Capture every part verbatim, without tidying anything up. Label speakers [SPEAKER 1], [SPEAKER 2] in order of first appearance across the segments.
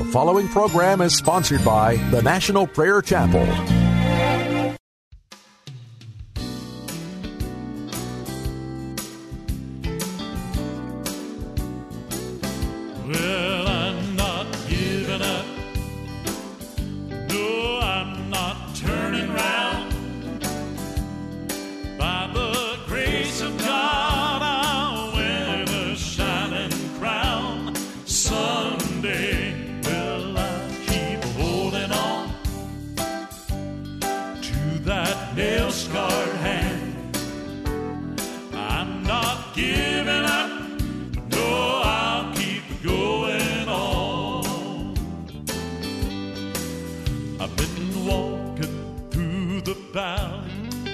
[SPEAKER 1] following program is sponsored by the National Prayer Chapel.
[SPEAKER 2] Well, I'm not giving up. No, I'm not turning round. By the grace of God, I'll win a shining crown. Someday, will I keep holding on to that nail-scarred hand? I'm not giving up. No, I'll keep going on. I've been walking through the valley,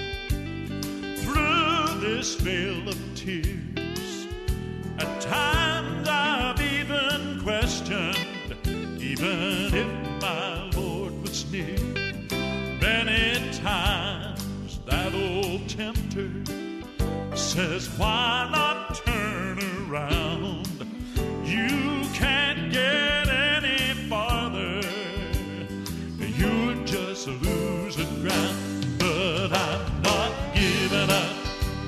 [SPEAKER 2] through this vale of tears. At times I've even questioned, even if my Lord was near. Many times that old tempter says, why not turn around? You can't get any farther. You're just losing ground. But I'm not giving up.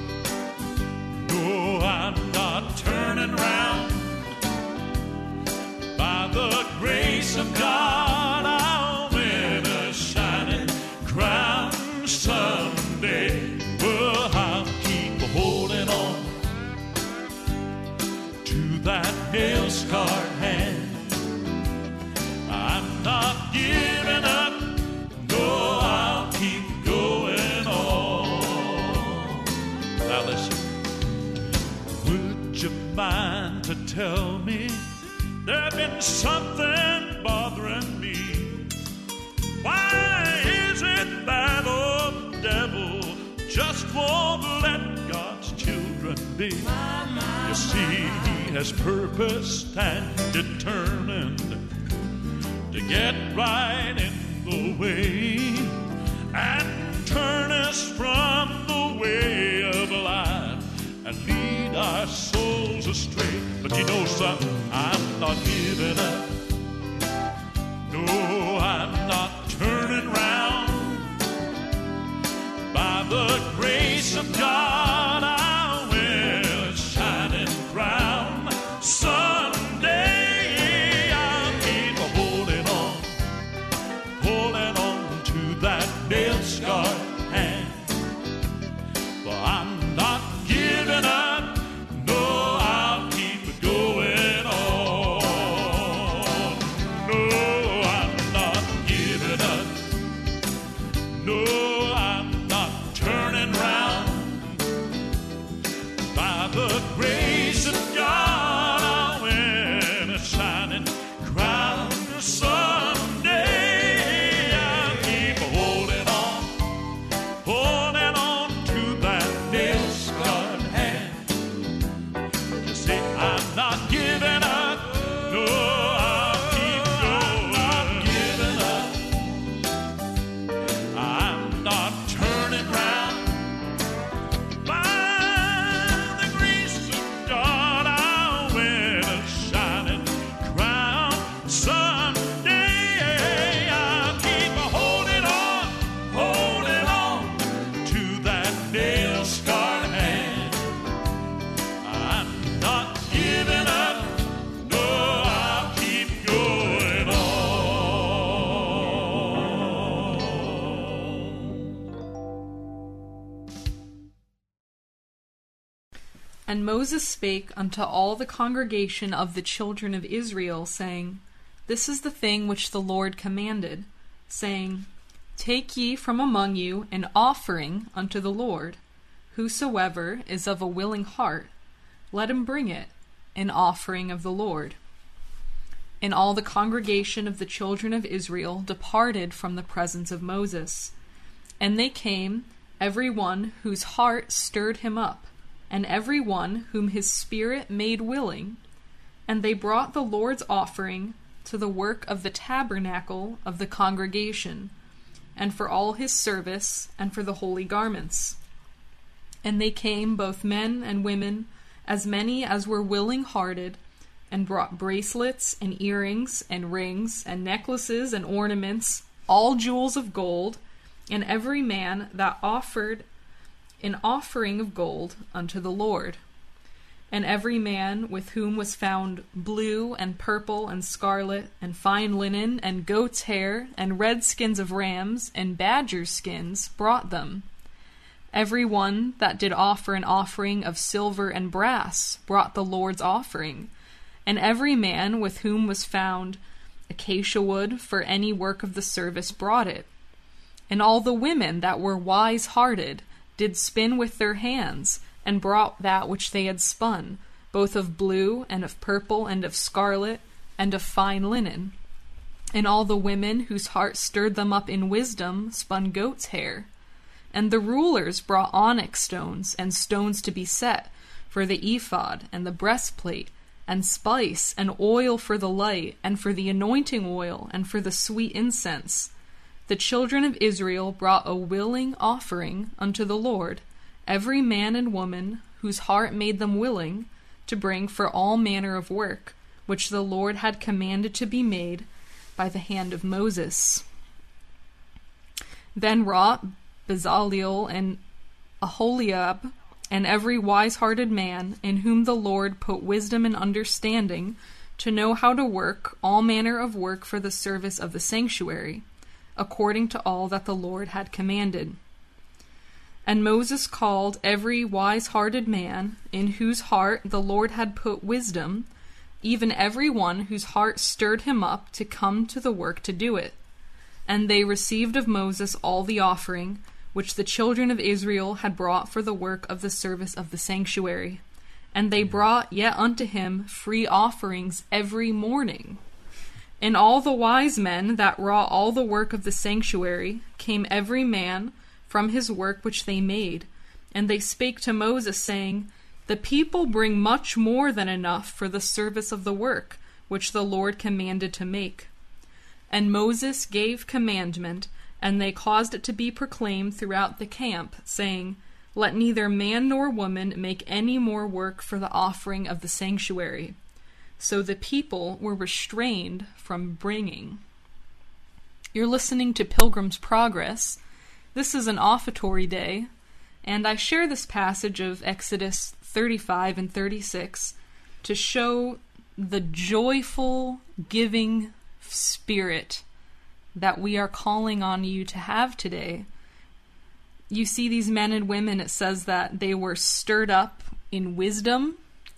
[SPEAKER 2] No, I'm not turning round. By the grace of God, I'll win a shining crown someday. Well, I'll keep holding on to that nail-scarred hand. I'm not giving up. No, I'll keep going on. Now listen, would you mind to tell me there's been something bothering me? Why is it that old devil just won't let God's children be? You see, he has purposed and determined to get right in the way and turn us from the way of life and lead our souls astray. But you know something, I'm not giving up. No, I'm not turning round. By the grace of God, I'll win a shining crown. Someday I'll keep holding on, holding on to that nail-scarred hand. But I'm not giving up. No, I'll keep going on. No, I'm not giving up. No, I'm not turning round. By the grace of God, I'll win a shining crown. Someday I'll keep holding on, holding on to that nail-scarred hand. You see, I'm not giving up. No, I'll keep going. I'm not giving up. I'm not turning round. By the grace of God, I'll win a shining crown. Someday I'll keep holding on, holding on to that nail-scarred hand. I'm not giving up. No, I'll keep going on.
[SPEAKER 3] And Moses spake unto all the congregation of the children of Israel, saying, This is the thing which the Lord commanded, saying, Take ye from among you an offering unto the Lord. Whosoever is of a willing heart, let him bring it, an offering of the Lord. And all the congregation of the children of Israel departed from the presence of Moses. And they came, every one whose heart stirred him up, and every one whom his spirit made willing, and they brought the Lord's offering to the work of the tabernacle of the congregation, and for all his service, and for the holy garments. And they came, both men and women, as many as were willing-hearted, and brought bracelets and earrings and rings and necklaces and ornaments, all jewels of gold, and every man that offered an offering of gold unto the Lord. And every man with whom was found blue and purple and scarlet and fine linen and goat's hair and red skins of rams and badgers' skins brought them. Every one that did offer an offering of silver and brass brought the Lord's offering. And every man with whom was found acacia wood for any work of the service brought it. And all the women that were wise-hearted did spin with their hands, and brought that which they had spun, both of blue, and of purple, and of scarlet, and of fine linen. And all the women whose heart stirred them up in wisdom spun goat's hair. And the rulers brought onyx stones, and stones to be set, for the ephod, and the breastplate, and spice, and oil for the light, and for the anointing oil, and for the sweet incense. The children of Israel brought a willing offering unto the Lord, every man and woman whose heart made them willing to bring for all manner of work, which the Lord had commanded to be made by the hand of Moses. Then wrought Bezaleel and Aholiab, and every wise-hearted man, in whom the Lord put wisdom and understanding, to know how to work all manner of work for the service of the sanctuary, according to all that the Lord had commanded. And Moses called every wise-hearted man, in whose heart the Lord had put wisdom, even every one whose heart stirred him up to come to the work to do it. And they received of Moses all the offering, which the children of Israel had brought for the work of the service of the sanctuary. And they brought yet unto him free offerings every morning. And all the wise men that wrought all the work of the sanctuary came every man from his work which they made. And they spake to Moses, saying, The people bring much more than enough for the service of the work, which the Lord commanded to make. And Moses gave commandment, and they caused it to be proclaimed throughout the camp, saying, Let neither man nor woman make any more work for the offering of the sanctuary. So the people were restrained from bringing. You're listening to Pilgrim's Progress. This is an offertory day, and I share this passage of Exodus thirty-five and thirty-six to show the joyful giving spirit that we are calling on you to have today. You see these men and women, it says that they were stirred up in wisdom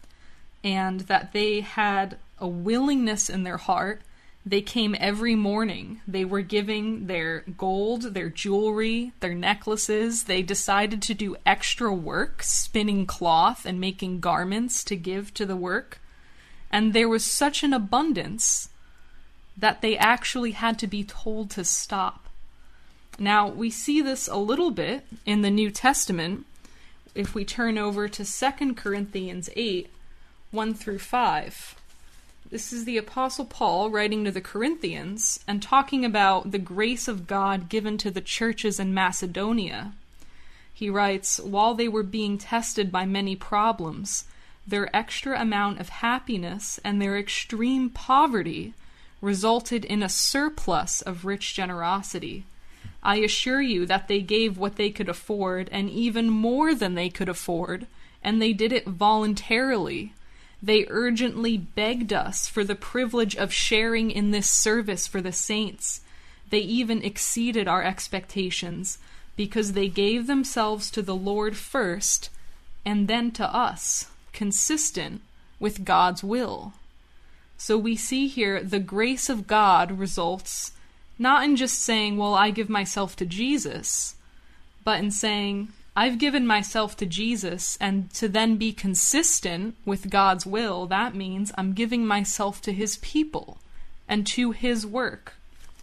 [SPEAKER 3] and that they had a willingness in their heart. They came every morning. They were giving their gold, their jewelry, their necklaces. They decided to do extra work, spinning cloth and making garments to give to the work. And there was such an abundance that they actually had to be told to stop. Now, we see this a little bit in the New Testament. If we turn over to Second Corinthians eight, one through five. This is the Apostle Paul writing to the Corinthians and talking about the grace of God given to the churches in Macedonia. He writes, While they were being tested by many problems, their extra amount of happiness and their extreme poverty resulted in a surplus of rich generosity. I assure you that they gave what they could afford, and even more than they could afford, and they did it voluntarily. They urgently begged us for the privilege of sharing in this service for the saints. They even exceeded our expectations, because they gave themselves to the Lord first, and then to us, consistent with God's will. So we see here the grace of God results not in just saying, well, I give myself to Jesus, but in saying, I've given myself to Jesus, and to then be consistent with God's will, that means I'm giving myself to his people and to his work.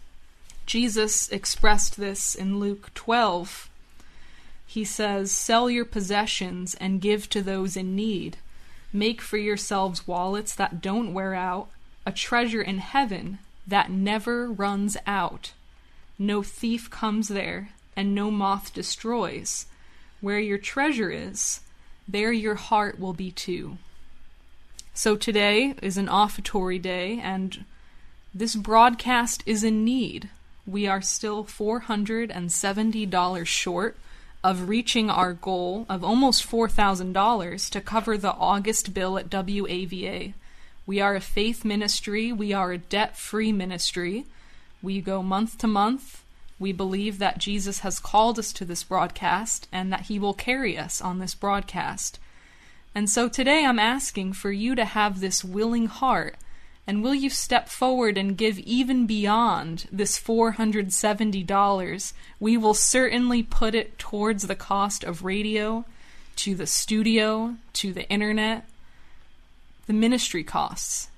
[SPEAKER 3] Jesus expressed this in Luke twelve. He says, Sell your possessions and give to those in need. Make for yourselves wallets that don't wear out, a treasure in heaven that never runs out. No thief comes there, and no moth destroys. Where your treasure is, there your heart will be too. So today is an offertory day, and this broadcast is in need. We are still four hundred seventy dollars short of reaching our goal of almost four thousand dollars to cover the August bill at W A V A. We are a faith ministry. We are a debt-free ministry. We go month to month. We believe that Jesus has called us to this broadcast and that he will carry us on this broadcast. And so today I'm asking for you to have this willing heart, and will you step forward and give even beyond this four hundred seventy dollars? We will certainly put it towards the cost of radio, to the studio, to the internet, the ministry costs.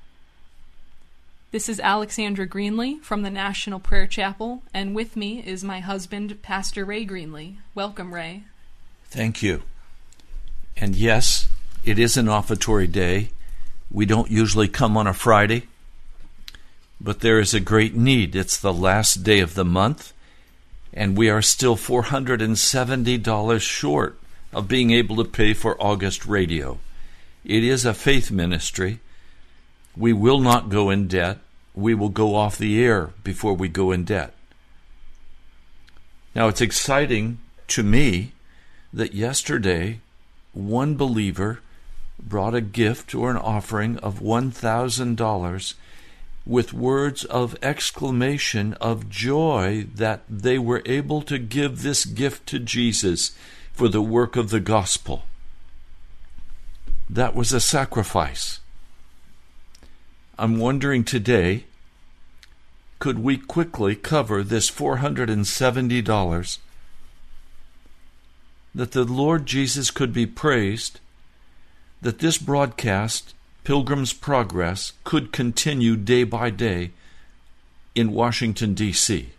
[SPEAKER 3] This is Alexandra Greenlee from the National Prayer Chapel, and with me is my husband, Pastor Ray Greenlee. Welcome, Ray.
[SPEAKER 4] Thank you. And yes, it is an offertory day. We don't usually come on a Friday, but there is a great need. It's the last day of the month, and we are still four hundred seventy dollars short of being able to pay for August radio. It is a faith ministry. We will not go in debt. We will go off the air before we go in debt. Now, it's exciting to me that yesterday one believer brought a gift or an offering of one thousand dollars with words of exclamation of joy that they were able to give this gift to Jesus for the work of the gospel. That was a sacrifice. I'm wondering today, could we quickly cover this four hundred seventy dollars, that the Lord Jesus could be praised, that this broadcast, Pilgrim's Progress, could continue day by day in Washington, D C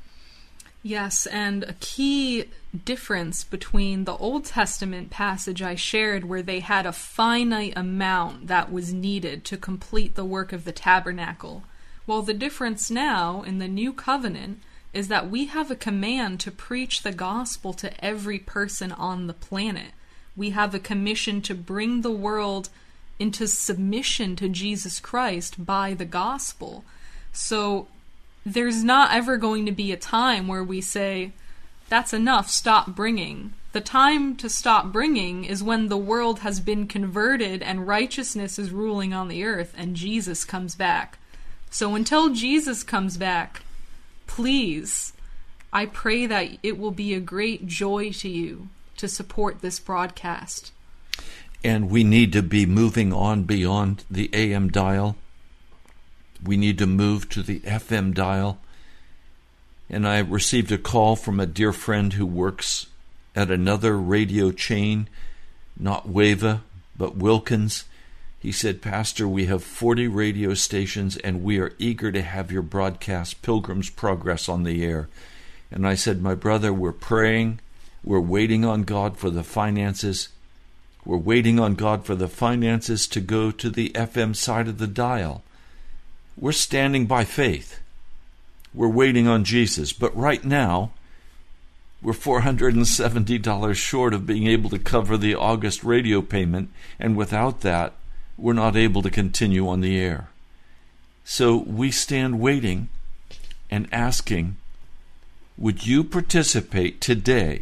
[SPEAKER 3] Yes, and a key difference between the Old Testament passage I shared, where they had a finite amount that was needed to complete the work of the tabernacle. Well, the difference now in the New Covenant is that we have a command to preach the gospel to every person on the planet. We have a commission to bring the world into submission to Jesus Christ by the gospel. So there's not ever going to be a time where we say, that's enough, stop bringing. The time to stop bringing is when the world has been converted and righteousness is ruling on the earth and Jesus comes back. So until Jesus comes back, please, I pray that it will be a great joy to you to support this broadcast.
[SPEAKER 4] And we need to be moving on beyond the A M dial. We need to move to the F M dial. And I received a call from a dear friend who works at another radio chain, not Wava, but Wilkins. He said, Pastor, we have forty radio stations, and we are eager to have your broadcast, Pilgrim's Progress, on the air. And I said, my brother, we're praying. We're waiting on God for the finances. We're waiting on God for the finances to go to the F M side of the dial. We're standing by faith. We're waiting on Jesus. But right now, we're four hundred seventy dollars short of being able to cover the August radio payment, and without that, we're not able to continue on the air. So we stand waiting and asking, would you participate today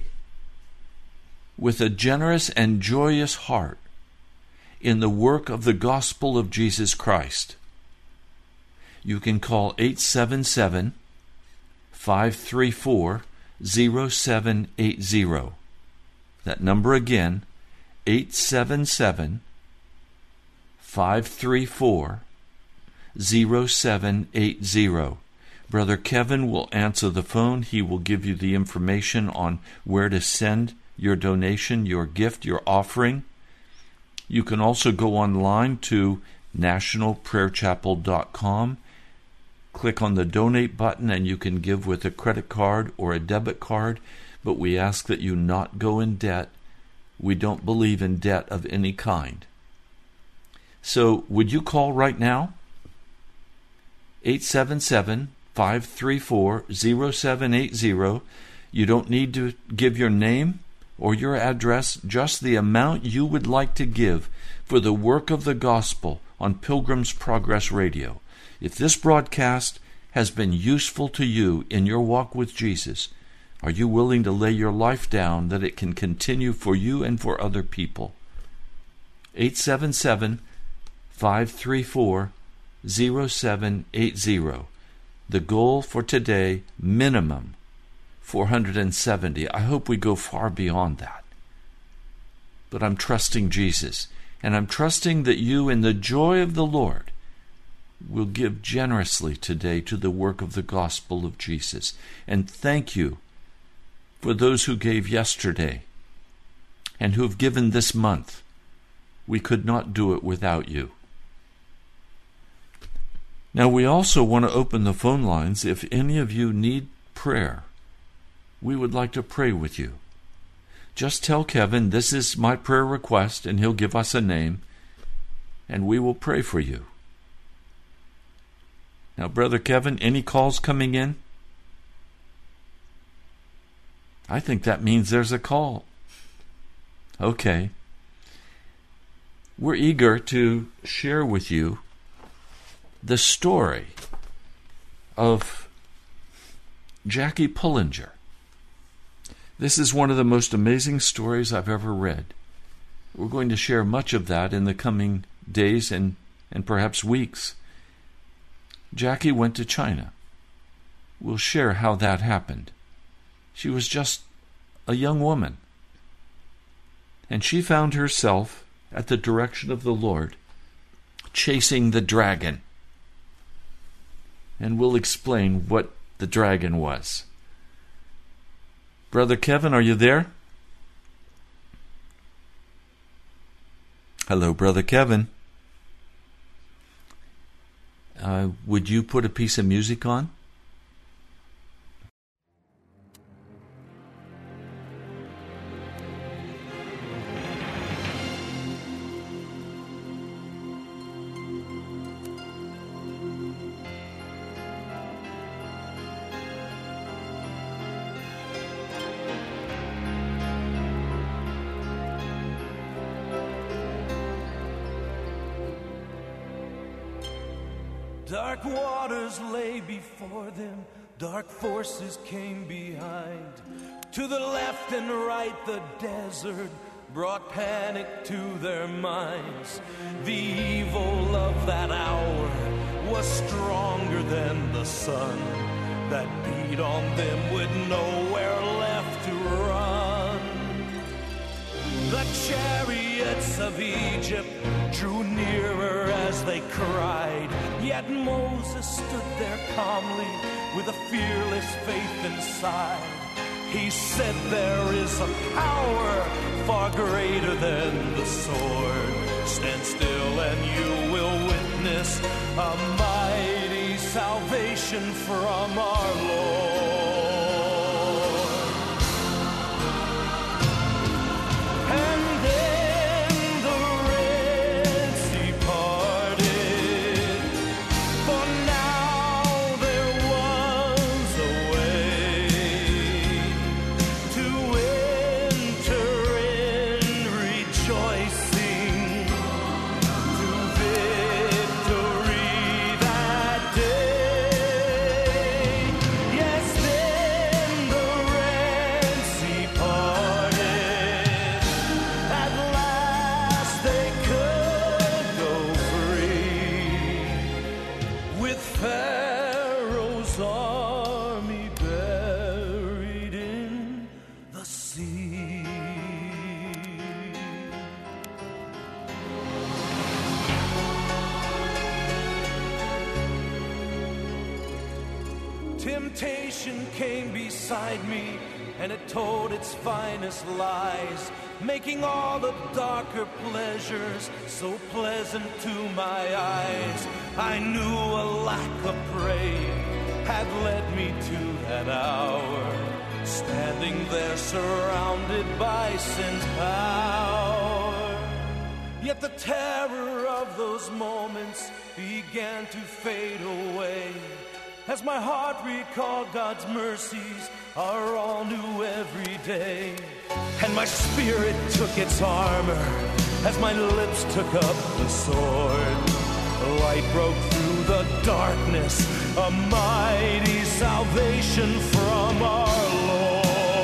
[SPEAKER 4] with a generous and joyous heart in the work of the gospel of Jesus Christ? You can call eight seven seven, five three four, zero seven eight zero. That number again, eight seven seven, five three four, zero seven eight zero. Brother Kevin will answer the phone. He will give you the information on where to send your donation, your gift, your offering. You can also go online to national prayer chapel dot com. Click on the donate button and you can give with a credit card or a debit card, but we ask that you not go in debt. We don't believe in debt of any kind. So would you call right now? eight seven seven, five three four, zero seven eight zero. You don't need to give your name. or your address, just the amount you would like to give for the work of the gospel on Pilgrim's Progress Radio. If this broadcast has been useful to you in your walk with Jesus, are you willing to lay your life down that it can continue for you and for other people? eight seven seven, five three four, zero seven eight zero. The goal for today, minimum four hundred seventy. I hope we go far beyond that. But I'm trusting Jesus, and I'm trusting that you, in the joy of the Lord, will give generously today to the work of the gospel of Jesus. And thank you for those who gave yesterday and who have given this month. We could not do it without you. Now, we also want to open the phone lines. If any of you need prayer, we would like to pray with you. Just tell Kevin, this is my prayer request, and he'll give us a name, and we will pray for you. Now, Brother Kevin, any calls coming in? I think that means there's a call. Okay. We're eager to share with you the story of Jackie Pullinger. This is one of the most amazing stories I've ever read. We're going to share much of that in the coming days and, and perhaps weeks. Jackie went to China. We'll share how that happened. She was just a young woman, and she found herself at the direction of the Lord chasing the dragon. And we'll explain what the dragon was. Brother Kevin, are you there? Hello, Brother Kevin. Uh, would you put a piece of music on?
[SPEAKER 5] Dark waters lay before them, dark forces came behind. To the left and right the desert brought panic to their minds. The evil of that hour was stronger than the sun that beat on them with nowhere left to run. The chariots of Egypt drew nearer as they cried, yet Moses stood there calmly with a fearless faith inside. He said, there is a power far greater than the sword. Stand still and you will witness a mighty salvation from our Lord. And then the Red Sea parted, for now there was a way to enter in rejoicing to victory that day. Yes, then the Red Sea parted. At last they could go free, with Pharaoh's army buried in the sea. Temptation came beside me, and it told its finest lies, making all the darker pleasures so pleasant to my eyes. I knew a lack of praying had led me to that hour, standing there surrounded by sin's power. Yet the terror of those moments began to fade away as my heart recalled God's mercies are all new every day. And my spirit took its armor as my lips took up the sword. Light broke through the darkness, a mighty salvation from our Lord.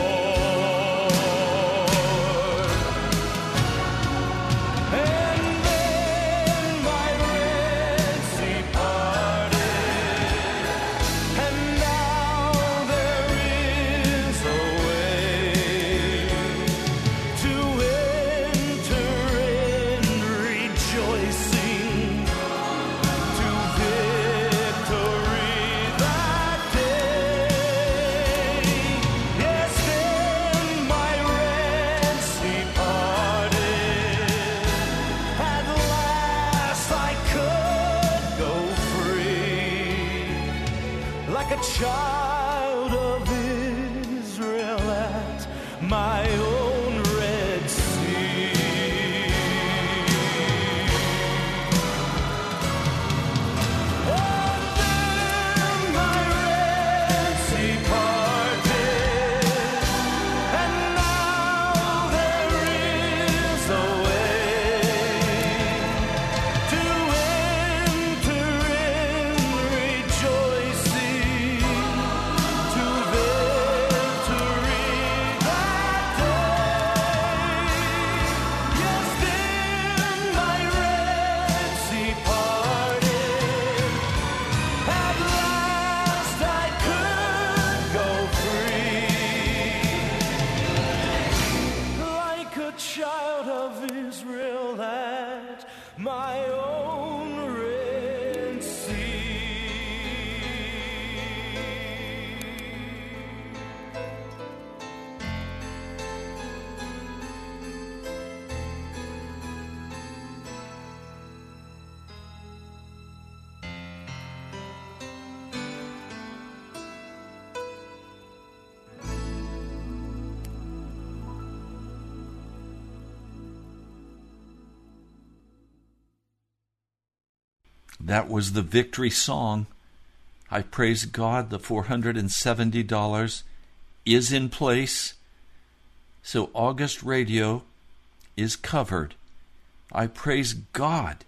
[SPEAKER 5] And then my Red Sea parted, and now there is a way to enter in rejoicing to victory that day. Yes, then my Red Sea parted. At last I could go free, like a child of Israel at my own Red Sea. And then my Red Sea parted, and now there is a way to enter in rejoicing to victory that day. Yes, then my Red Sea parted. At last I could go free, like a child of Israel at my own Red Sea.
[SPEAKER 4] That was the victory song. I praise God, the four hundred seventy dollars is in place. So August Radio is covered. I praise God.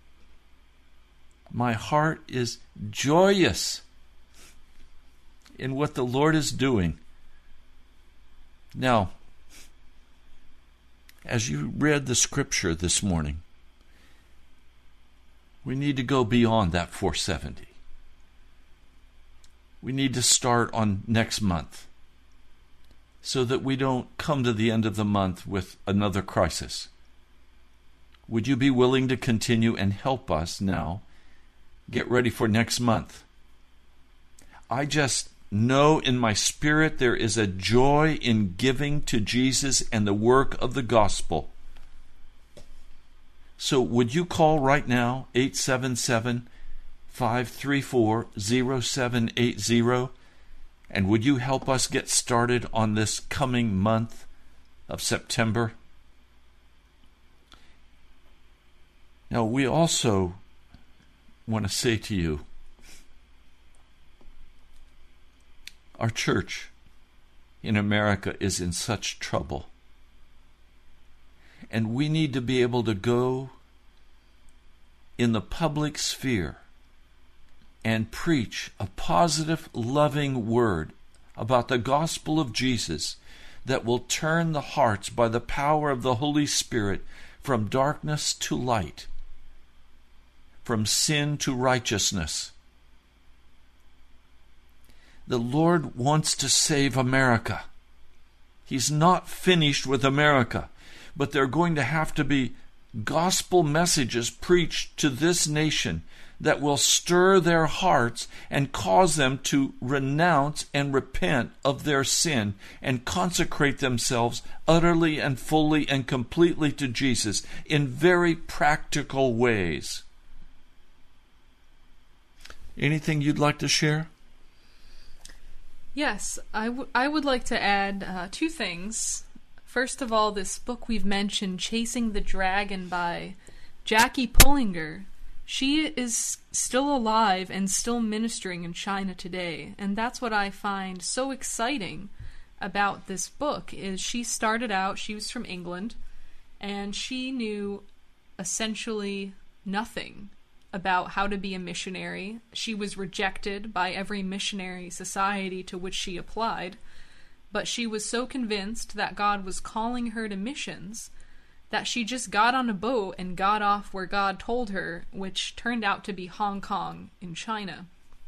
[SPEAKER 4] My heart is joyous in what the Lord is doing. Now, as you read the scripture this morning, we need to go beyond that four hundred seventy. We need to start on next month so that we don't come to the end of the month with another crisis. Would you be willing to continue and help us now get ready for next month? I just know in my spirit there is a joy in giving to Jesus and the work of the gospel. So would you call right now, eight seven seven, five three four, zero seven eight zero, and would you help us get started on this coming month of September? Now, we also want to say to you, our church in America is in such trouble. And we need to be able to go in the public sphere and preach a positive, loving word about the gospel of Jesus that will turn the hearts by the power of the Holy Spirit from darkness to light, from sin to righteousness. The Lord wants to save America. He's not finished with America. But there are going to have to be gospel messages preached to this nation that will stir their hearts and cause them to renounce and repent of their sin and consecrate themselves utterly and fully and completely to Jesus in very practical ways. Anything you'd like to share?
[SPEAKER 3] Yes, I, w- I would like to add uh, two things. First of all, this book we've mentioned, Chasing the Dragon by Jackie Pullinger. she is still alive and still ministering in China today. And that's what I find so exciting about this book, is she started out, she was from England, and she knew essentially nothing about how to be a missionary. She was rejected by every missionary society to which she applied, but she was so convinced that God was calling her to missions that she just got on a boat and got off where God told her, which turned out to be Hong Kong in China.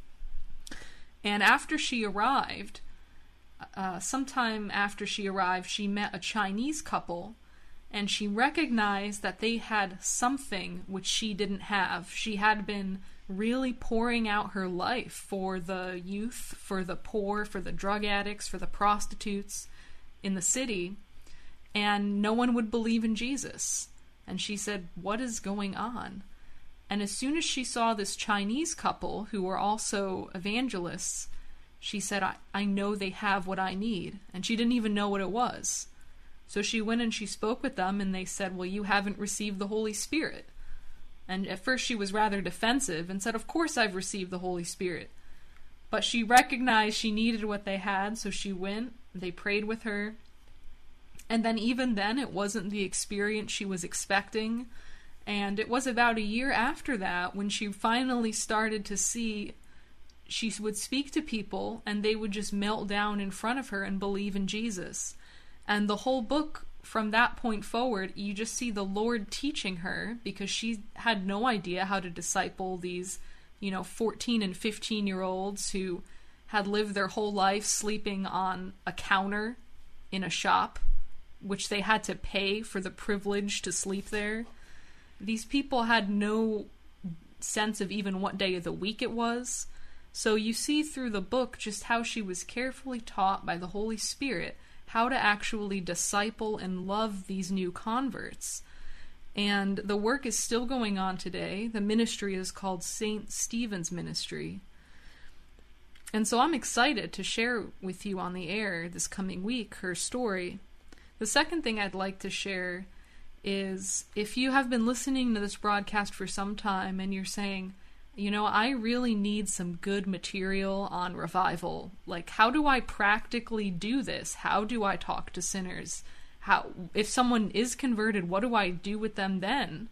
[SPEAKER 3] And after she arrived, uh, sometime after she arrived, she met a Chinese couple, and she recognized that they had something which she didn't have. She had been really pouring out her life for the youth, for the poor, for the drug addicts, for the prostitutes in the city, and no one would believe in Jesus. And she said, what is going on? And as soon as she saw this Chinese couple, who were also evangelists, she said, I, I know they have what I need. And she didn't even know what it was. So she went and she spoke with them, and they said, well, you haven't received the Holy Spirit. And at first she was rather defensive and said, of course I've received the Holy Spirit. But she recognized she needed what they had, so she went, they prayed with her. And then even then, it wasn't the experience she was expecting. And it was about a year after that when she finally started to see, she would speak to people and they would just melt down in front of her and believe in Jesus. And the whole book, from that point forward, you just see the Lord teaching her, because she had no idea how to disciple these, you know, fourteen and fifteen year olds who had lived their whole life sleeping on a counter in a shop, which they had to pay for the privilege to sleep there. These people had no sense of even what day of the week it was. So you see through the book just how she was carefully taught by the Holy Spirit how to actually disciple and love these new converts. And the work is still going on today. The ministry is called Saint Stephen's Ministry. And so I'm excited to share with you on the air this coming week her story. The second thing I'd like to share is, if you have been listening to this broadcast for some time and you're saying, you know, I really need some good material on revival. Like, how do I practically do this? How do I talk to sinners? How, if someone is converted, what do I do with them then?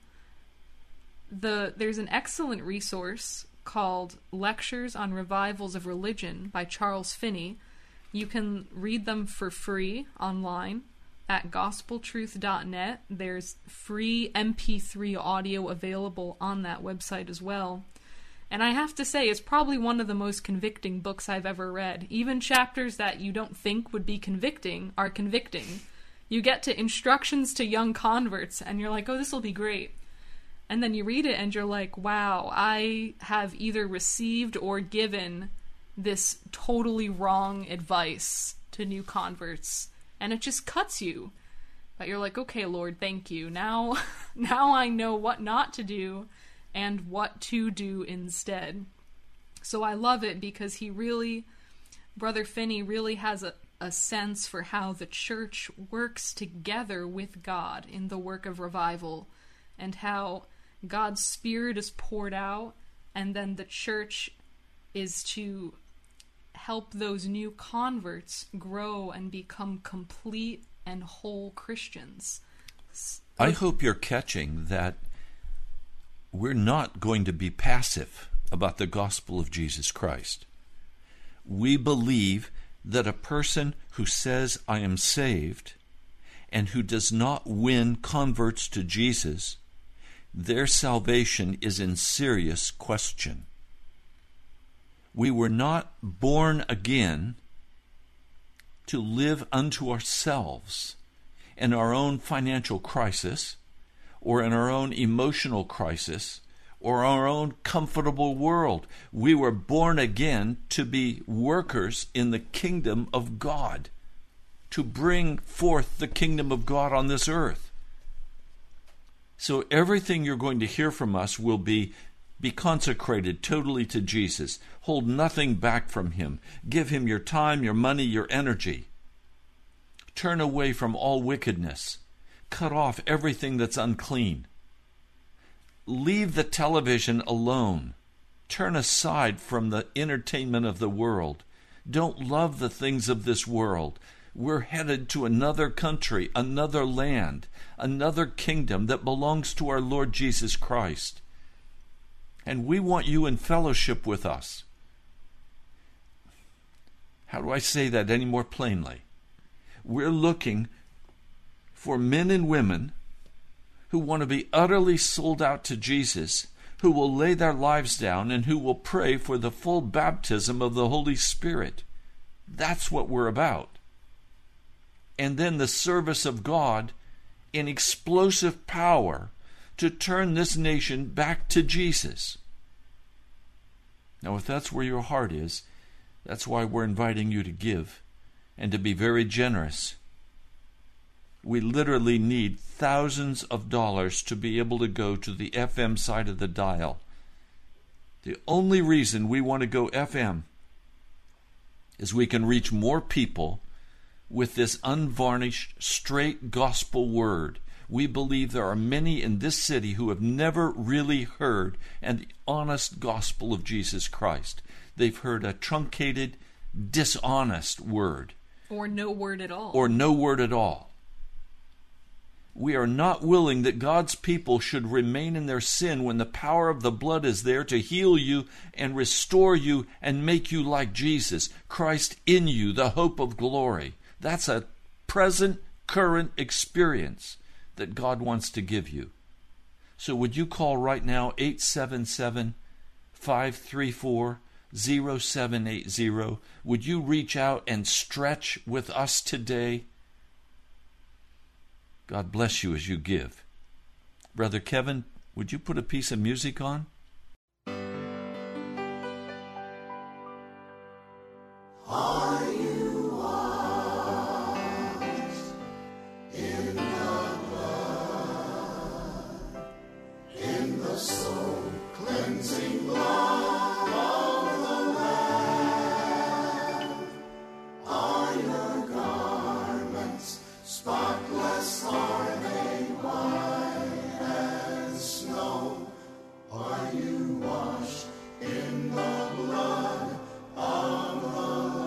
[SPEAKER 3] The there's an excellent resource called Lectures on Revivals of Religion by Charles Finney. You can read them for free online at gospel truth dot net. There's free M P three audio available on that website as well. And I have to say, it's probably one of the most convicting books I've ever read. Even chapters that you don't think would be convicting are convicting. You get to instructions to young converts, and you're like, oh, this will be great. And then you read it, and you're like, wow, I have either received or given this totally wrong advice to new converts. And it just cuts you. But you're like, okay, Lord, thank you. Now, now I know what not to do and what to do instead. So I love it because he really, Brother Finney really has a, a sense for how the church works together with God in the work of revival, and how God's Spirit is poured out, and then the church is to help those new converts grow and become complete and whole Christians.
[SPEAKER 4] I hope you're catching that we're not going to be passive about the gospel of Jesus Christ. We believe that a person who says, I am saved, and who does not win converts to Jesus, their salvation is in serious question. We were not born again to live unto ourselves in our own financial crisis, or in our own emotional crisis, or our own comfortable world. We were born again to be workers in the kingdom of God, to bring forth the kingdom of God on this earth. So everything you're going to hear from us will be, be consecrated totally to Jesus. Hold nothing back from him. Give him your time, your money, your energy. Turn away from all wickedness. Cut off everything that's unclean. leave the television alone. Turn aside from the entertainment of the world. Don't love the things of this world. We're headed to another country, another land, another kingdom that belongs to our Lord Jesus Christ. And we want you in fellowship with us. How do I say that any more plainly? We're looking for men and women who want to be utterly sold out to Jesus, who will lay their lives down and who will pray for the full baptism of the Holy Spirit. That's what we're about. And then the service of God in explosive power to turn this nation back to Jesus. Now, if that's where your heart is, that's why we're inviting you to give and to be very generous. We literally need thousands of dollars to be able to go to the F M side of the dial. The only reason we want to go F M is we can reach more people with this unvarnished, straight gospel word. We believe there are many in this city who have never really heard an honest gospel of Jesus Christ. They've heard a truncated, dishonest word.
[SPEAKER 3] Or no word at all.
[SPEAKER 4] Or no word at all. We are not willing that God's people should remain in their sin when the power of the blood is there to heal you and restore you and make you like Jesus, Christ in you, the hope of glory. That's a present, current experience that God wants to give you. So would you call right now eight seven seven, five three four, zero seven eight zero? Would you reach out and stretch with us today? God bless you as you give. Brother Kevin, would you put a piece of music on?
[SPEAKER 6] Are you washed in the blood, in the soul cleansing blood of the Lamb? Are your garments spotless? Are they white as snow? Are you washed in the blood of the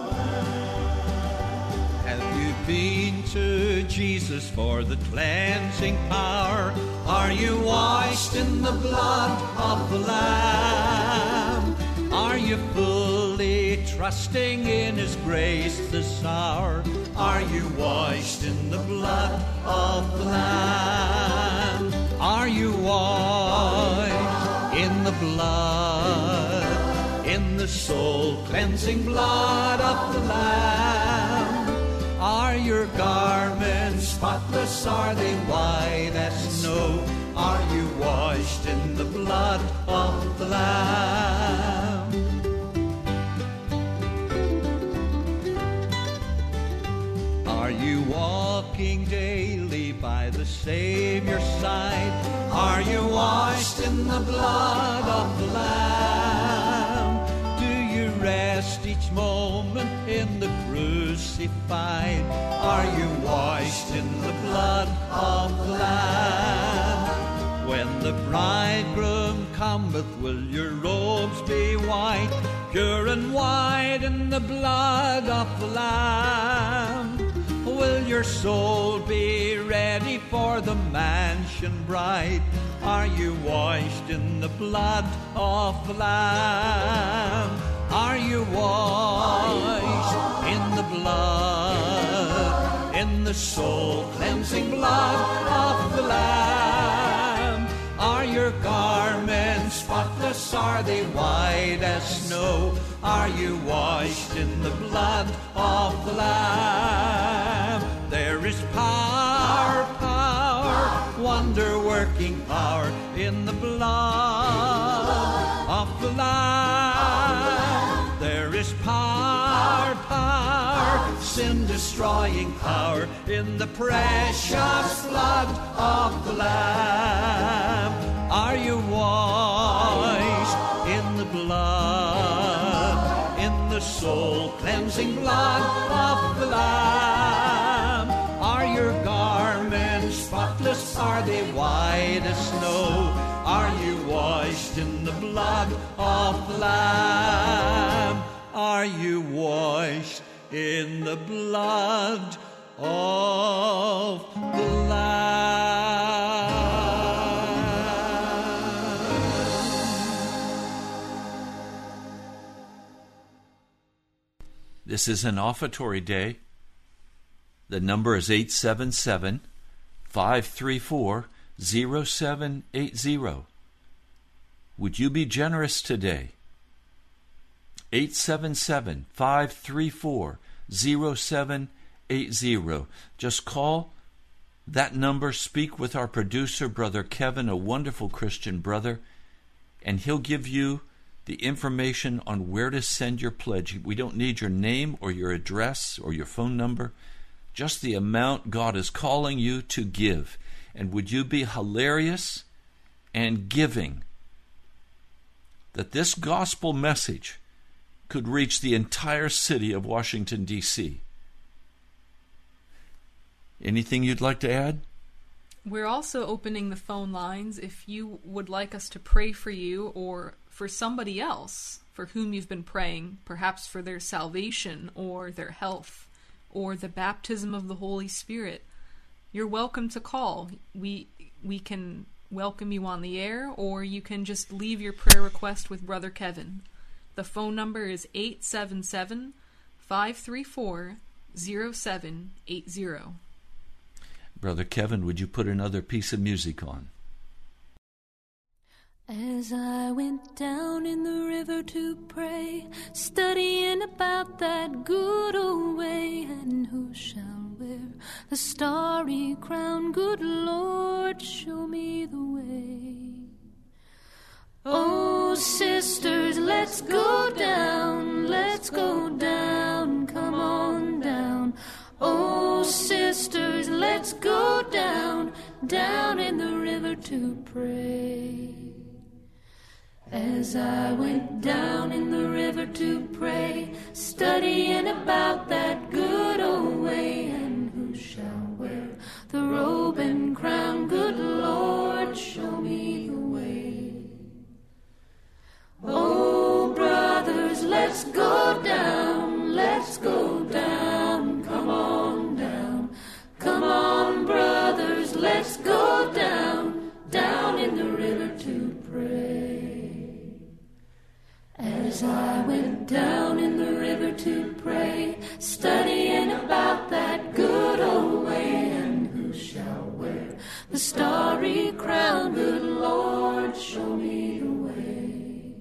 [SPEAKER 6] Lamb?
[SPEAKER 7] Have you been to Jesus for the cleansing power? Are you washed in the blood of the Lamb? Are you fully trusting in His grace this hour? Are you washed in the blood of the Lamb? Are you washed in the blood, in the soul-cleansing blood of the Lamb? Are your garments spotless? Are they white as snow? Are you washed in the blood of the Lamb? Are you walking daily by the Savior's side? Are you washed in the blood of the Lamb? Do you rest each moment in the crucified? Are you washed in the blood of the Lamb? When the bridegroom cometh, will your robes be white, pure and white in the blood of the Lamb? Will your soul be ready for the mansion bright? Are you washed in the blood of the Lamb? Are you washed in the blood, in the soul-cleansing blood of the Lamb? Are your garments spotless? Are they white as snow? Are you washed in the blood of the Lamb? There is power, power, wonder-working power in the blood of the Lamb. There is power, power, sin-destroying power in the precious blood of the Lamb. Are you washed in the blood, in the soul-cleansing blood of the Lamb? Are your garments spotless? Are they white as snow? Are you washed in the blood of the Lamb? Are you washed in the blood of the Lamb?
[SPEAKER 4] This is an offertory day. The number is eight seven seven, five three four, zero seven eight zero. Would you be generous today? eight seven seven, five three four, zero seven eight zero. Just call that number, speak with our producer, Brother Kevin, a wonderful Christian brother, and he'll give you the information on where to send your pledge. We don't need your name or your address or your phone number, just the amount God is calling you to give. And would you be hilarious and giving that this gospel message could reach the entire city of Washington, D C? Anything you'd like to add?
[SPEAKER 3] We're also opening the phone lines if you would like us to pray for you or for somebody else for whom you've been praying, perhaps for their salvation or their health or the baptism of the Holy Spirit. You're welcome to call. We we can welcome you on the air, or you can just leave your prayer request with Brother Kevin. The phone number is eight seven seven, five three four, zero seven eight zero.
[SPEAKER 4] Brother Kevin, would you put another piece of music on?
[SPEAKER 8] As I went down in the river to pray, studying about that good old way, and who shall wear the starry crown? Good Lord, show me the way. Oh, sisters, let's go down, let's go down, come on down. Oh, sisters, let's go down, down in the river to pray. As I went down in the river to pray, studying about that good old way, and who shall wear the robe and crown? Good Lord, show me the way. Oh, brothers, let's go down, let's go down, come on down. Come on, brothers, let's go down, down in the river to pray. As I went down in the river to pray, studying about that good old way, and who shall wear the starry crown? Good Lord, show me the way.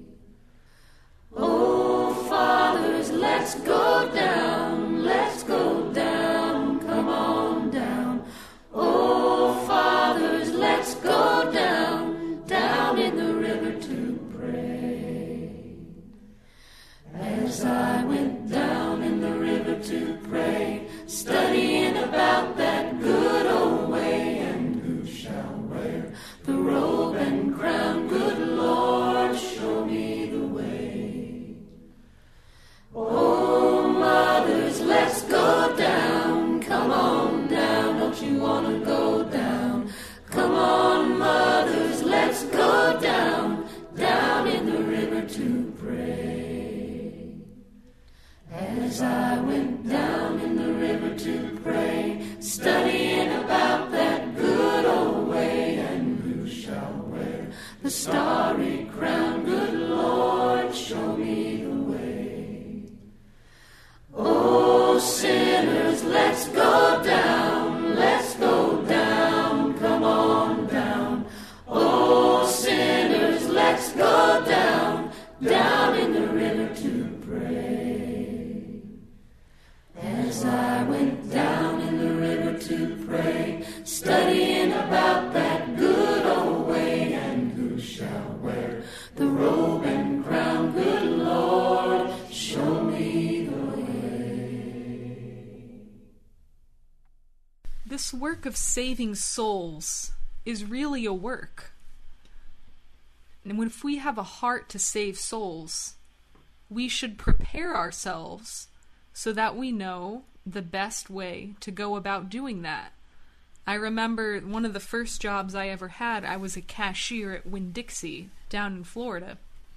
[SPEAKER 8] Oh, fathers, let's go down, let's go down, come on down. Oh, fathers, let's go down, down in the river to pray. As I went down in the river to pray, studying about that good old way, and who shall wear the robe and crown? Good Lord, show me the way. Oh, mothers, let's go down, come on down, don't you want to go down? Come on, mothers, let's go down, down in the river to pray. As I went down in the river to pray, studying about that good old way, and who shall wear the starry crown? Good Lord, show me the way. Oh, sinners, let's go down, let's go down, come on down. Oh, sinners, let's go down, down in the river to pray. As I went down in the river to pray, studying about that good old way, and who shall wear the robe and crown? Good Lord, show me the way.
[SPEAKER 3] This work of saving souls is really a work. And if we have a heart to save souls, we should prepare ourselves so that we know the best way to go about doing that. I remember one of the first jobs I ever had, I was a cashier at Winn-Dixie down in Florida.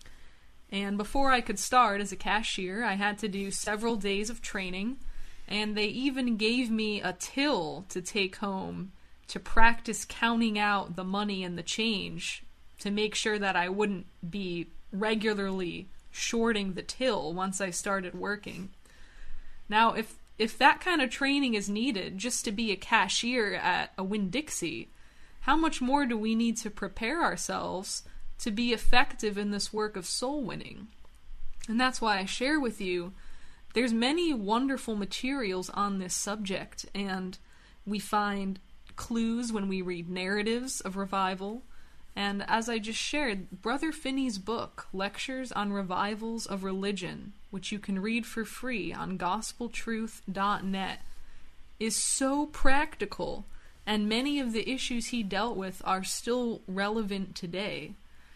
[SPEAKER 3] And before I could start as a cashier, I had to do several days of training, and they even gave me a till to take home to practice counting out the money and the change to make sure that I wouldn't be regularly shorting the till once I started working. Now, if if that kind of training is needed just to be a cashier at a Winn-Dixie, how much more do we need to prepare ourselves to be effective in this work of soul winning? And that's why I share with you, there's many wonderful materials on this subject, and we find clues when we read narratives of revival. And as I just shared, Brother Finney's book, Lectures on Revivals of Religion, which you can read for free on gospel truth dot net, is so practical, and many of the issues he dealt with are still relevant today.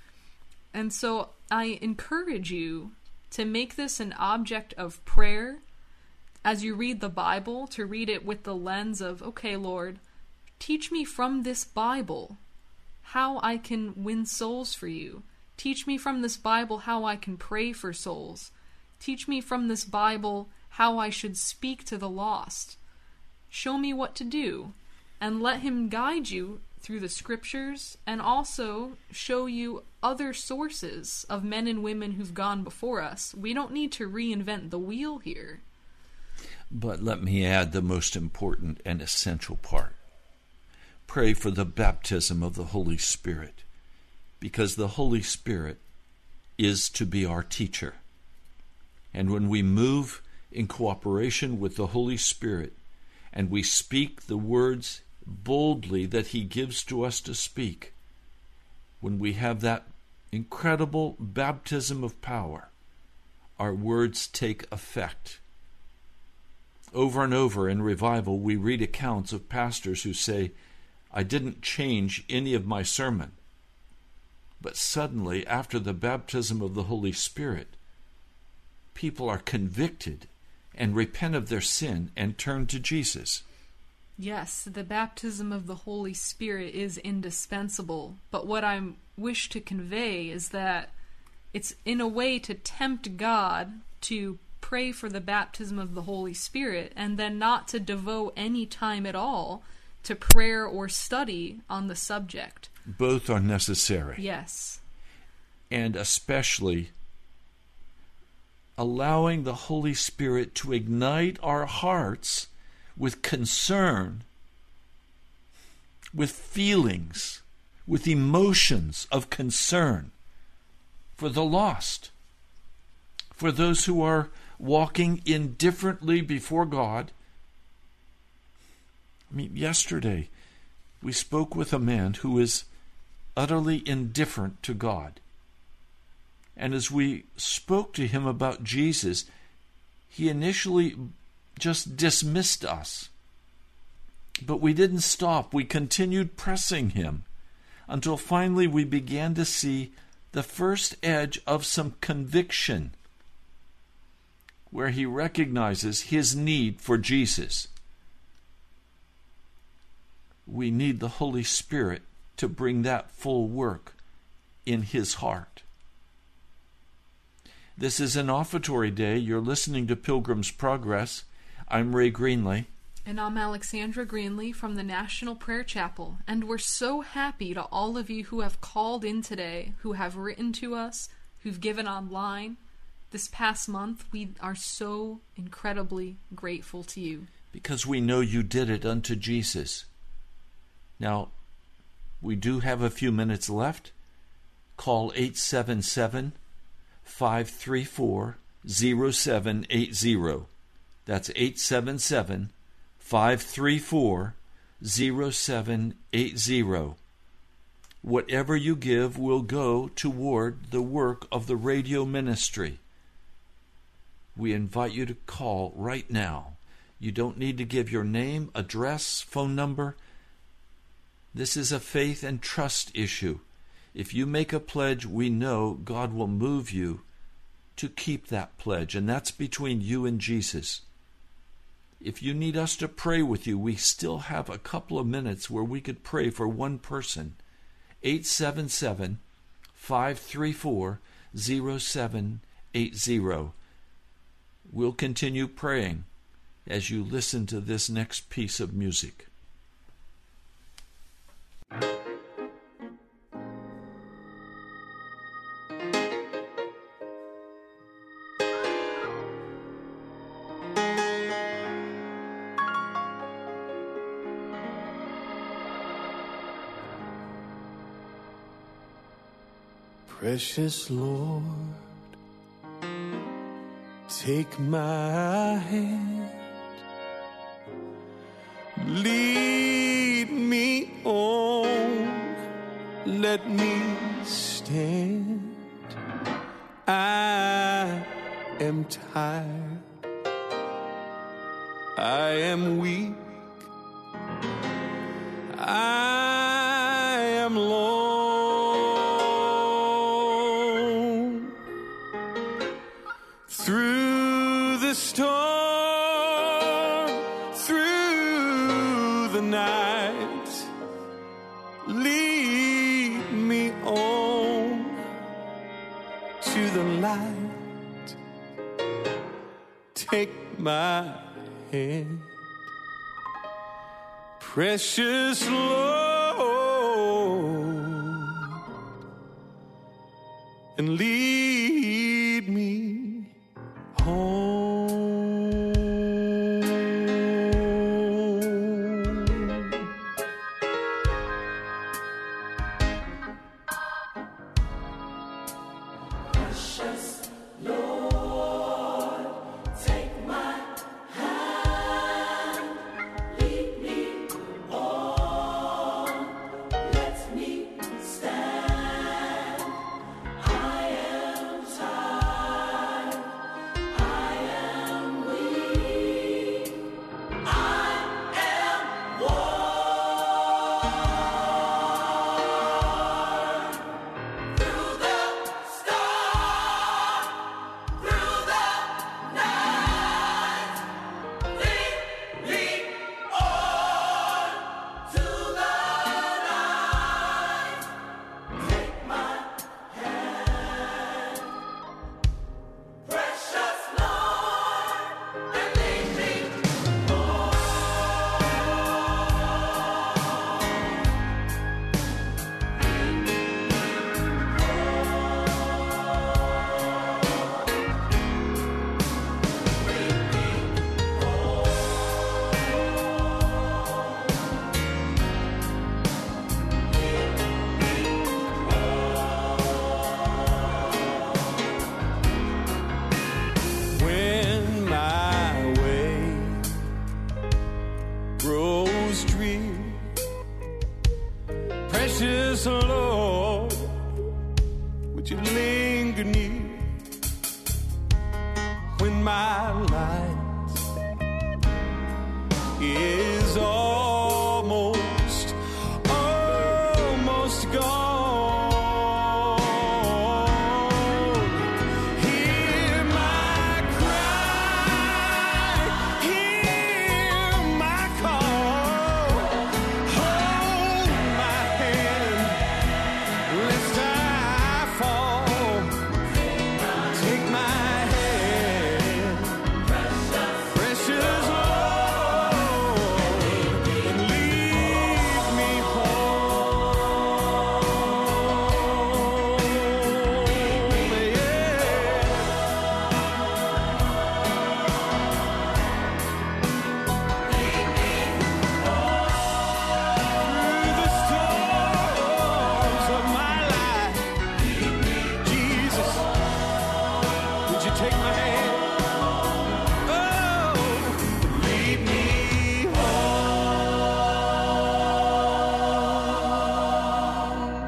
[SPEAKER 3] And so I encourage you to make this an object of prayer as you read the Bible, to read it with the lens of, okay, Lord, teach me from this Bible how I can win souls for you. Teach me from this Bible how I can pray for souls. Teach me from this Bible how I should speak to the lost. Show me what to do, and let him guide you through the scriptures, and also show you other sources of men and women who've gone before us. We don't need to reinvent the wheel here.
[SPEAKER 4] But let me add the most important and essential part. Pray for the baptism of the Holy Spirit, because the Holy Spirit is to be our teacher. And when we move in cooperation with the Holy Spirit, and we speak the words boldly that he gives to us to speak, when we have that incredible baptism of power, our words take effect. Over and over in revival, we read accounts of pastors who say, I didn't change any of my sermon. But suddenly, after the baptism of the Holy Spirit, people are convicted and repent of their sin and turn to Jesus.
[SPEAKER 3] Yes, the baptism of the Holy Spirit is indispensable, but what I wish to convey is that it's in a way to tempt God to pray for the baptism of the Holy Spirit, and then not to devote any time at all to prayer or study on the subject.
[SPEAKER 4] Both are necessary.
[SPEAKER 3] Yes.
[SPEAKER 4] And especially allowing the Holy Spirit to ignite our hearts with concern, with feelings, with emotions of concern for the lost, for those who are walking indifferently before God. I mean, yesterday we spoke with a man who is utterly indifferent to God. And as we spoke to him about Jesus, he initially just dismissed us. But we didn't stop. We continued pressing him until finally we began to see the first edge of some conviction, where he recognizes his need for Jesus. We need the Holy Spirit to bring that full work in his heart. This is an offertory day. You're listening to Pilgrim's Progress. I'm Ray Greenley.
[SPEAKER 3] And I'm Alexandra Greenley from the National Prayer Chapel. And we're so happy to all of you who have called in today, who have written to us, who've given online. This past month, we are so incredibly grateful to you.
[SPEAKER 4] Because we know you did it unto Jesus. Now, we do have a few minutes left. Call eight seven seven, five three four, zero seven eight zero. That's eight seven seven, five three four, zero seven eight zero. Whatever you give will go toward the work of the radio ministry. We invite you to call right now. You don't need to give your name, address, phone number. This is a faith and trust issue. If you make a pledge, we know God will move you to keep that pledge, and that's between you and Jesus. If you need us to pray with you, we still have a couple of minutes where we could pray for one person. eight seven seven, five three four, zero seven eight zero. We'll continue praying as you listen to this next piece of music.
[SPEAKER 5] Precious Lord, take my hand, lead me on, let me stand. I am tired, I am weak, I am lost. Through the storm, through the night, lead me on to the light. Take my hand, precious Lord, and lead me home.
[SPEAKER 8] Precious Lord, take my hand, lead me on, let me stand. I am tired, I am weak, I am worn. Through the storm, through the night, lead me on to the light. Take my hand, precious Lord, and lead me on.
[SPEAKER 5] When my way grows drear, precious Lord, would you linger near? When my light is almost, almost gone, hear my cry, hear my call, hold my hand, lest I fall. Take my hand, precious Lord, and lead me home. Through the storms of my life, Jesus, would you take my hand? Oh, lead me home.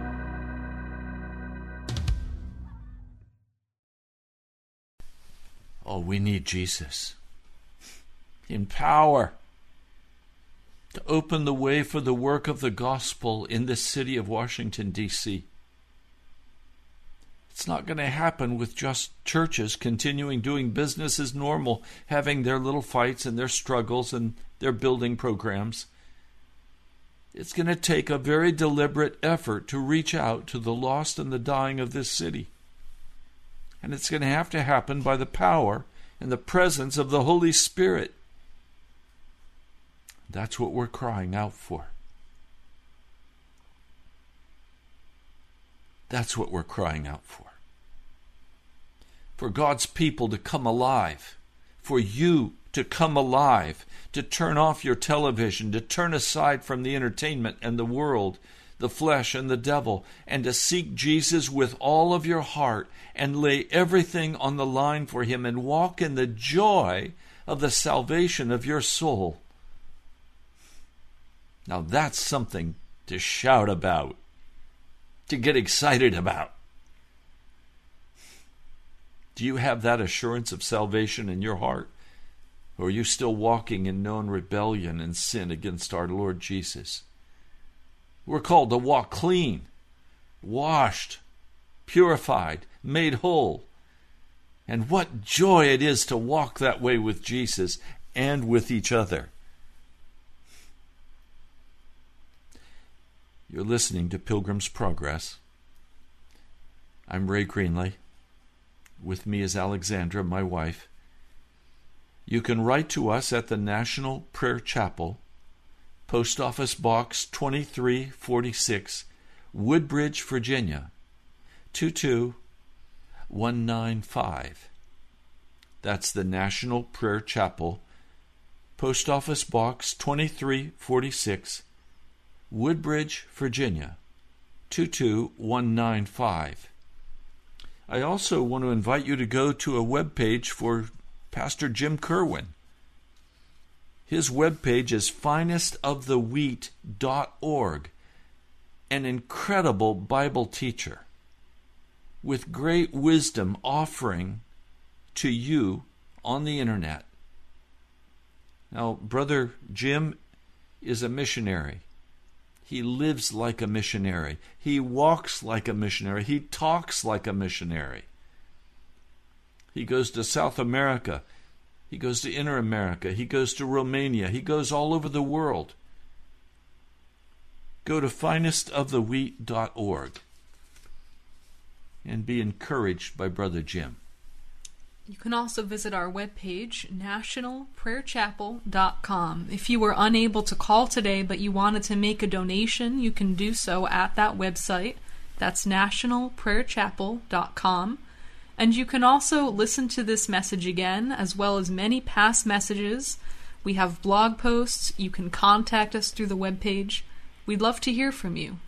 [SPEAKER 4] Oh, we need Jesus in power to open the way for the work of the gospel in the city of Washington, D C It's not going to happen with just churches continuing doing business as normal, having their little fights and their struggles and their building programs. It's going to take a very deliberate effort to reach out to the lost and the dying of this city. And it's going to have to happen by the power and the presence of the Holy Spirit. That's what we're crying out for. That's what we're crying out for. For God's people to come alive. For you to come alive. To turn off your television. To turn aside from the entertainment and the world, the flesh and the devil. And to seek Jesus with all of your heart. And lay everything on the line for Him. And walk in the joy of the salvation of your soul. Now that's something to shout about. To get excited about. Do you have that assurance of salvation in your heart? Or are you still walking in known rebellion and sin against our Lord Jesus? We're called to walk clean, washed, purified, made whole. And what joy it is to walk that way with Jesus and with each other. You're listening to Pilgrim's Progress. I'm Ray Greenley. With me is Alexandra, my wife. You can write to us at the National Prayer Chapel, Post Office Box twenty-three forty-six, Woodbridge, Virginia, two two one nine five. That's the National Prayer Chapel, Post Office Box twenty-three forty-six, Woodbridge, Virginia, two two one nine five. I also want to invite you to go to a webpage for Pastor Jim Kerwin. His webpage is finest of the wheat dot org, an incredible Bible teacher with great wisdom offering to you on the internet. Now, Brother Jim is a missionary. He lives like a missionary. He walks like a missionary. He talks like a missionary. He goes to South America. He goes to Inner America. He goes to Romania. He goes all over the world. Go to finest of the wheat dot org and be encouraged by Brother Jim.
[SPEAKER 3] You can also visit our webpage, national prayer chapel dot com. If you were unable to call today but you wanted to make a donation, you can do so at that website. That's national prayer chapel dot com. And you can also listen to this message again, as well as many past messages. We have blog posts. You can contact us through the webpage. We'd love to hear from you.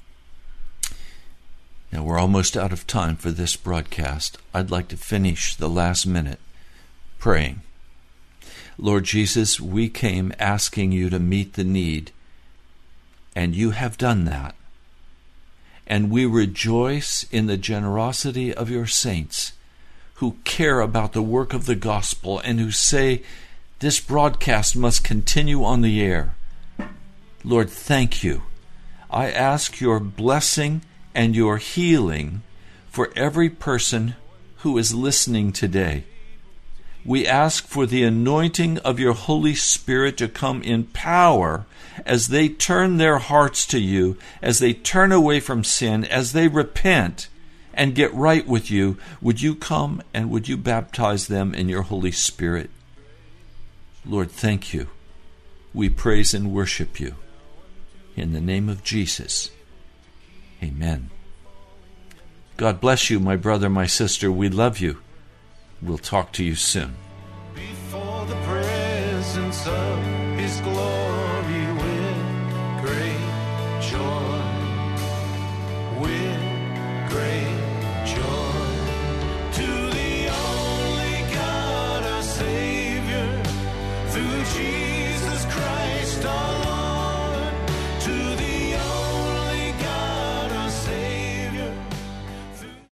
[SPEAKER 4] Now, we're almost out of time for this broadcast. I'd like to finish the last minute praying. Lord Jesus, we came asking you to meet the need, and you have done that. And we rejoice in the generosity of your saints who care about the work of the gospel and who say this broadcast must continue on the air. Lord, thank you. I ask your blessing and your healing for every person who is listening today. We ask for the anointing of your Holy Spirit to come in power as they turn their hearts to you, as they turn away from sin, as they repent and get right with you. Would you come and would you baptize them in your Holy Spirit? Lord, thank you. We praise and worship you. In the name of Jesus. Amen. God bless you, my brother, my sister. We love you. We'll talk to you soon.
[SPEAKER 5] Before the presence of His glory with great joy, with great joy, to the only God, our Savior, through Jesus Christ our Lord.